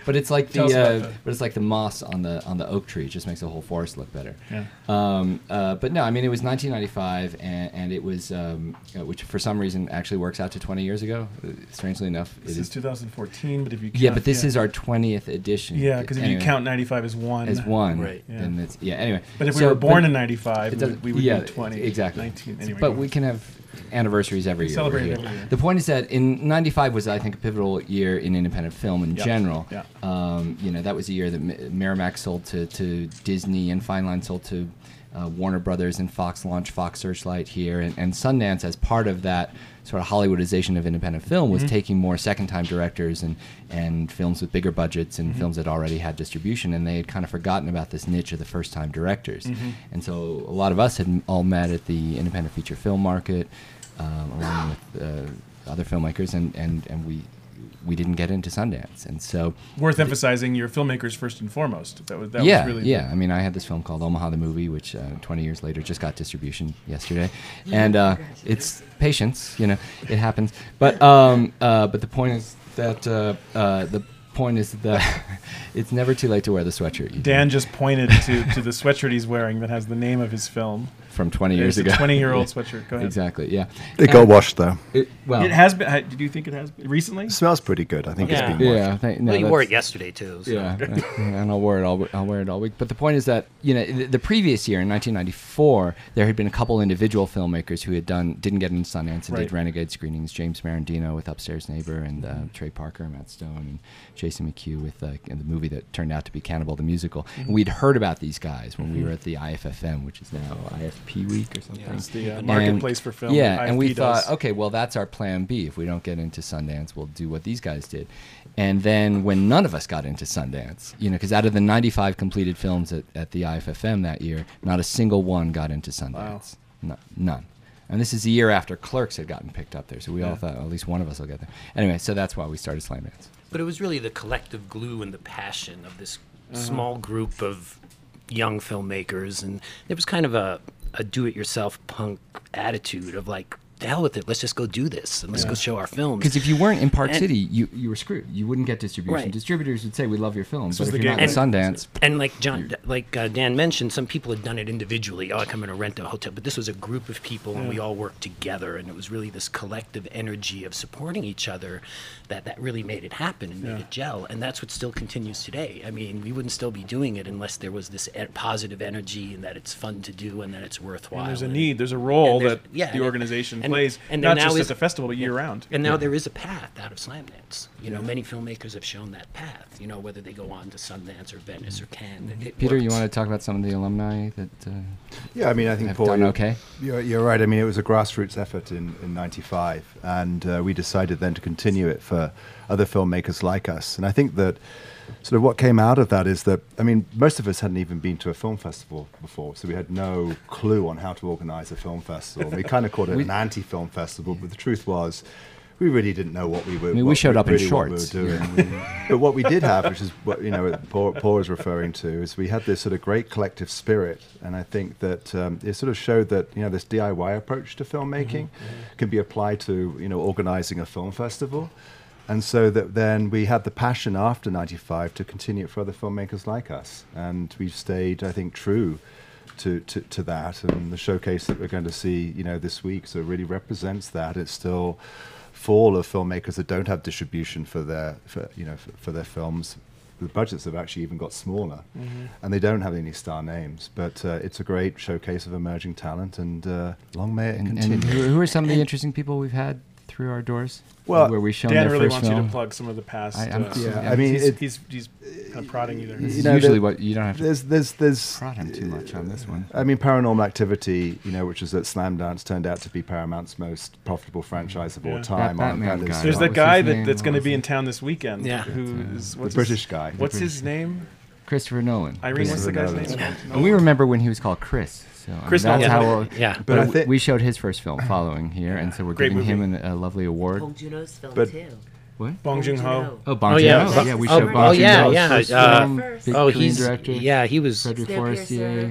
But it's like the Tell us about uh, that. but it's like the moss on the on the oak tree. It just makes the whole forest look better. Yeah. Um, uh, but no, I mean it was nineteen ninety-five, and, and it was um, uh, which for some reason actually works out to twenty years ago. Uh, strangely enough, This it is two thousand fourteen, but if you count, yeah, but this yeah. is our twentieth edition. Yeah, because if Anyway. you count ninety-five as one, as one, Right. Yeah. then it's yeah. Anyway, But if we so- were born but in ninety-five, it we doesn't- would, we would yeah, be twenty, exactly. nineteen. Anyway, but go we on. can have anniversaries every year. Celebrate over it here. every year. The point is that in ninety-five was, I think, a pivotal year in independent film in Yeah. general. Yeah. Um, you know, that was the year that M- Miramax sold to, to Disney and Fine Line sold to uh, Warner Brothers, and Fox launched Fox Searchlight here. And, and Sundance, as part of that sort of Hollywoodization of independent film, was Mhm. taking more second-time directors and, and films with bigger budgets and Mhm. films that already had distribution. And they had kind of forgotten about this niche of the first-time directors. Mhm. And so a lot of us had m- all met at the independent feature film market, um, along with uh, other filmmakers, and, and, and we we didn't get into Sundance. And so Worth emphasizing, you're filmmakers first and foremost. That was that yeah, was really yeah. the- I mean, I had this film called Omaha the Movie, which uh, twenty years later just got distribution yesterday, and uh, it's patience, you know, it happens. But um, uh, but the point is that uh, uh, the point is that it's never too late to wear the sweatshirt. You Dan just pointed to, to the sweatshirt he's wearing that has the name of his film from twenty years It's ago. a twenty-year-old sweatshirt. Go ahead. Exactly. Yeah. It got washed though. It, well, it has been. ha- Did you think it has been recently? It smells pretty good. I think Yeah. it's been washed. Yeah, thank, no, well, you wore it that's- yesterday too. So. Yeah, uh, and I'll wear it. All, I'll wear it all week. But the point is that you know the, the previous year in nineteen ninety-four, there had been a couple individual filmmakers who had done didn't get into Sundance and Right. did renegade screenings. James Marandino with Upstairs Neighbor, and uh, Trey Parker, Matt Stone, and Jason McHugh with uh, in the movie that turned out to be Cannibal the Musical. Mhm. And we'd heard about these guys when we Mhm. were at the I F F M, which is now I F P Week or something. Yeah, it's the, uh, And- marketplace for film Yeah, that and we I F P does. thought, okay, well, that's our plan B. If we don't get into Sundance, we'll do what these guys did. And then when none of us got into Sundance, you know, because out of the ninety-five completed films at, at the I F F M that year, not a single one got into Sundance. No, none. And this is the year after Clerks had gotten picked up there, so we all Yeah. thought at least one of us will get there. Anyway, so that's why we started Slamdance. But it was really the collective glue and the passion of this Uh-huh. small group of young filmmakers, and there was kind of a, a do-it-yourself punk attitude of like, the hell with it, let's just go do this and let's Yeah. go show our films. Because if you weren't in Park And- City, you, you were screwed. You wouldn't get distribution. Right. Distributors would say, we love your film, This but was if the you're not in game. Sundance... And like John, like uh, Dan mentioned, some people had done it individually. Oh, I come in to rent a hotel, but this was a group of people, and Yeah. we all worked together, and it was really this collective energy of supporting each other that that really made it happen and made Yeah. it gel. And that's what still continues today. I mean, we wouldn't still be doing it unless there was this e- positive energy and that it's fun to do and that it's worthwhile. And there's a and- need, there's a role and there's- that yeah, the and- organization and- plays, and there not now just is- at the festival, but yeah. year-round. And now Yeah. there is a path out of Slamdance. You know, Yeah. many filmmakers have shown that path. You know, whether they go on to Sundance or Venice or Cannes. it Peter, you works. want to talk about some of the alumni that uh, Yeah, I mean, I think have Paul, done you're, okay? You're, you're right. I mean, it was a grassroots effort in, in ninety-five, and uh, we decided then to continue it for other filmmakers like us. And I think that sort of what came out of that is that, I mean, most of us hadn't even been to a film festival before, so we had no clue on how to organize a film festival. We kind of called it We- an anti-film festival, but the truth was, we really didn't know what we were. I mean, we what showed up in really what we shorts. were doing. But what we did have, which is what you know, what Paul, Paul is referring to, is we had this sort of great collective spirit, and I think that um, it sort of showed that you know this D I Y approach to filmmaking can be applied to you know organizing a film festival, and so that then we had the passion after ninety-five to continue it for other filmmakers like us, and we've stayed, I think, true. To, to, to that, and the showcase that we're going to see, you know, this week, so it really represents that. It's still full of filmmakers that don't have distribution for their, for, you know, for, for their films. The budgets have actually even got smaller, Mhm. and they don't have any star names. But uh, it's a great showcase of emerging talent, and uh, long may it And, continue. and who, who are some of the interesting people we've had through our doors? Well, where we've shown Dan their really first wants film? you to plug some of the past. I, I'm, uh, Yeah, I mean, he's, it- he's, he's kind of prodding you there. This You is know, usually there- what you don't have to There's, there's, there's. prod him too much on this one. I mean, Paranormal Activity, you know, which is at Slamdance, turned out to be Paramount's most profitable franchise of Yeah. all time. That on- Batman that is- guy. There's What that was guy his that, name? that's What going to was be it? in town this weekend. Yeah. Who That's, uh, is the what's British his, guy. The What's British his name? Christopher Nolan. Irene, what's the Christopher guy's Nolan. name? And we remember when he was called Chris. So I mean, Chris that's Nolan. how Yeah. we'll- Yeah. But But I w- think- we showed his first film following here, and so we're Great giving him movie. an, a lovely award. Bong Joon-ho's film But- too. What? Bong Joon-ho. Oh, Bong Oh, yeah. Joon-ho. Bo- Yeah, we oh, showed oh, Bong yeah, Joon-ho's yeah, first uh, film, big oh, Korean he's director. yeah, he was Frederick Snowpiercer. Forestier.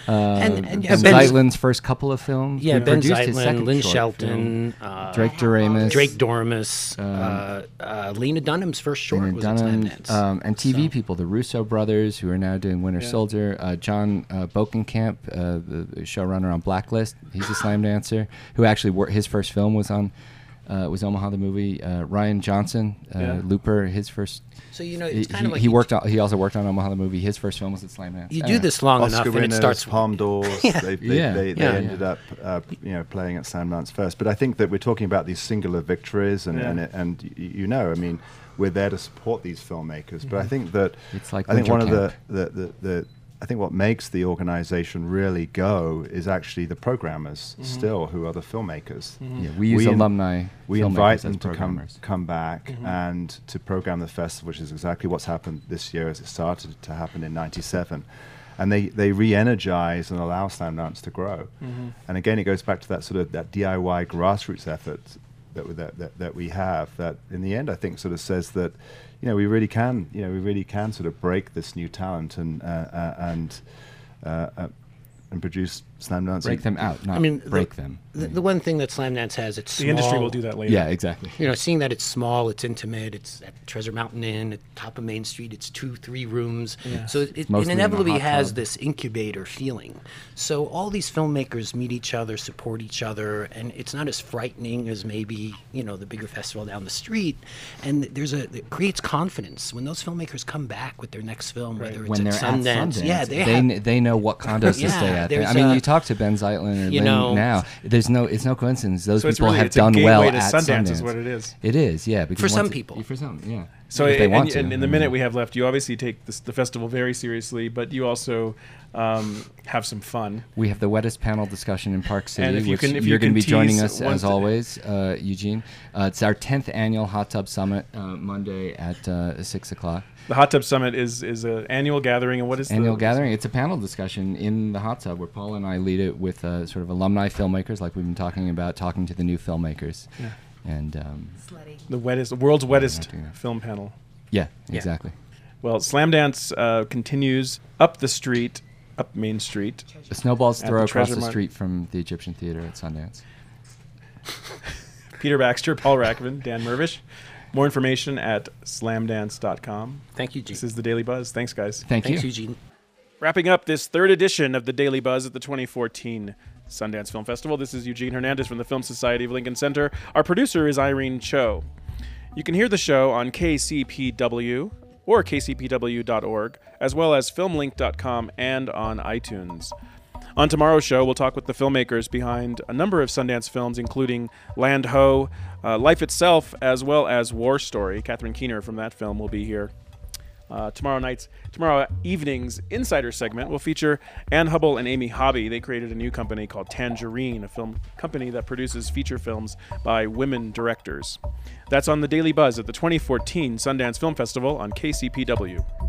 Uh, And- and, Ben uh, Ben's- Zeitlin's first couple of films. Yeah, He Ben produced his Zeitlin, second Lynn short Shelton, film. uh, Drake Doremus, Drake Dormus, Um, uh, uh, Lena Dunham's first short Lena was Dunham, at Slamdance. um, and T V So- people, the Russo brothers, who are now doing Winter Yeah. Soldier. Uh, John uh, Bokenkamp, uh, the showrunner on Blacklist, he's a slam dancer who actually wor- his first film was on uh, was Omaha the movie. Uh, Ryan Johnson, uh, Yeah. Looper, his first. So, you know, he, it's kind of he- like he you- worked. On, he also worked on Omaha the movie. His first film was at Slamdance. You do Anyway. this long Oscar enough, and it winners, starts- Palm d'Ors. Yeah. They, they, Yeah. they, they Yeah. ended up, uh, you know, playing at Sundance first. But I think that we're talking about these singular victories, and Yeah. and, it, and y- you know, I mean, we're there to support these filmmakers. But I Mhm. think that It's like I think winter one camp. of the, the, the, the I think what makes the organization really go is actually the programmers Mhm. still, who are the filmmakers. Mhm. Yeah, we use in- alumni We filmmakers invite as them to come programmers. come back Mhm. and to program the festival, which is exactly what's happened this year, as it started to happen in ninety-seven. And they, they re-energize and allow Slamdance to grow. Mhm. And again, it goes back to that sort of that D I Y grassroots effort that, we- that, that, that we have, that in the end, I think sort of says that, you know, we really can, you know, we really can sort of break this new talent and, uh, uh, and, uh, uh, and produce Slamdance. Break them out, not I mean, break the, them. The, the one thing that Slamdance has, it's The small. industry will do that later. Yeah, exactly. You know, seeing that it's small, it's intimate, it's at Treasure Mountain Inn, at the top of Main Street, it's two, three rooms. Yeah. So it, it Mostly in a inevitably hot has tub. this incubator feeling. So all these filmmakers meet each other, support each other, and it's not as frightening as maybe, you know, the bigger festival down the street. And there's a, it creates confidence. When those filmmakers come back with their next film, whether it's when they're at Sundance, at Sundance, yeah, they, they, have, kn- they know what condos to Yeah, stay at. there's I mean, a- you talk to Ben Zeitlin or you Lynn know- now. There's no, it's no coincidence. Those So it's people really- have it's a done gateway well to at Sundance Sundance. is what it is. It is, yeah. Because For some once it- people. for some, yeah. So if they and, want and, to. and in the I minute mean. we have left, you obviously take this, the festival very seriously, but you also um, have some fun. We have the wettest panel discussion in Park City, And if you which can- if you you're going can to be joining tease us one as thi- always, uh, Eugene. Uh, it's our tenth annual Hot Tub Summit, uh, Monday at uh, six o'clock. The Hot Tub Summit is is an annual gathering, and what is Annual the, gathering. It's a panel discussion in the hot tub where Paul and I lead it with uh, sort of alumni filmmakers, like we've been talking about, talking to the new filmmakers. Yeah. And um, the wettest, the world's wettest not doing that. film panel? yeah, Yeah. exactly. Well, Slamdance uh, continues up the street, up Main Street. The snowballs at throw the across Treasure the Mart. street from the Egyptian Theater at Sundance. Peter Baxter, Paul Rackman, Dan Mervish. More information at slamdance dot com. Thank you, Gene. This is the Daily Buzz. Thanks, guys. Thank Thanks, you. Eugene. Wrapping up this third edition of the Daily Buzz at the twenty fourteen Sundance Film Festival. This is Eugene Hernandez from the Film Society of Lincoln Center. Our producer is Irene Cho. You can hear the show on K C P W or K C P W dot org, as well as film link dot com and on iTunes. On tomorrow's show, we'll talk with the filmmakers behind a number of Sundance films, including Land Ho, uh, Life Itself, as well as War Story. Catherine Keener from that film will be here. Uh, tomorrow night's, tomorrow evening's Insider segment will feature Ann Hubble and Amy Hobby. They created a new company called Tangerine, a film company that produces feature films by women directors. That's on the Daily Buzz at the twenty fourteen Sundance Film Festival on K C P W.